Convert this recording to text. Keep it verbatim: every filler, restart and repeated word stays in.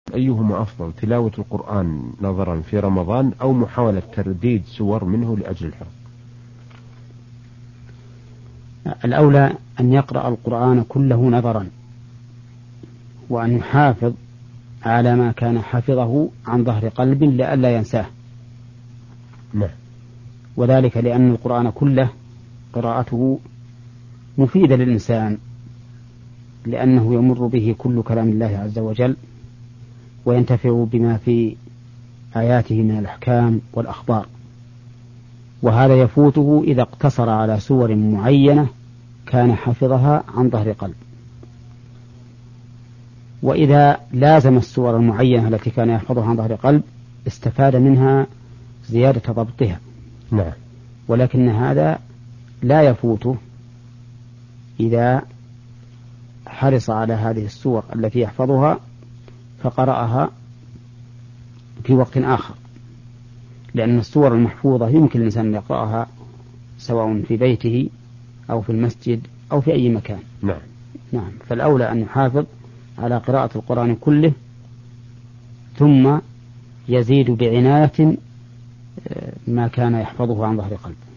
أيهما أفضل، تلاوة القرآن نظرا في رمضان أو محاولة ترديد سور منه لأجل الحفظ؟ الأولى أن يقرأ القرآن كله نظرا، وأن يحافظ على ما كان حفظه عن ظهر قلب لئلا ينساه. نعم. وذلك لأن القرآن كله قراءته مفيدة للإنسان، لأنه يمر به كل كلام الله عز وجل، وينتفع بما في آياته من الأحكام والأخبار، وهذا يفوته إذا اقتصر على سور معينة كان حفظها عن ظهر قلب. وإذا لازم السور المعينة التي كان يحفظها عن ظهر قلب استفاد منها زيادة ضبطها. نعم. ولكن هذا لا يفوته إذا حرص على هذه السور التي يحفظها فقرأها في وقت آخر، لأن السور المحفوظة يمكن الإنسان أن يقرأها سواء في بيته أو في المسجد أو في أي مكان. نعم. نعم. فالأولى أن يحافظ على قراءة القرآن كله، ثم يزيد بعناية ما كان يحفظه عن ظهر قلب.